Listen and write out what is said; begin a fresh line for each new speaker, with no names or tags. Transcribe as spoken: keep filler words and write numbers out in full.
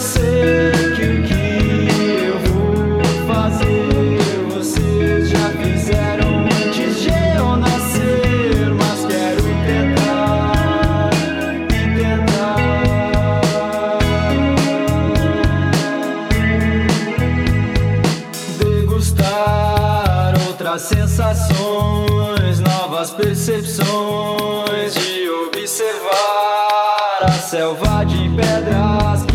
sei que o que eu vou fazer vocês já fizeram antes de eu nascer, mas quero tentar e tentar degustar outras sensações, novas percepções, de observar a selva de pedras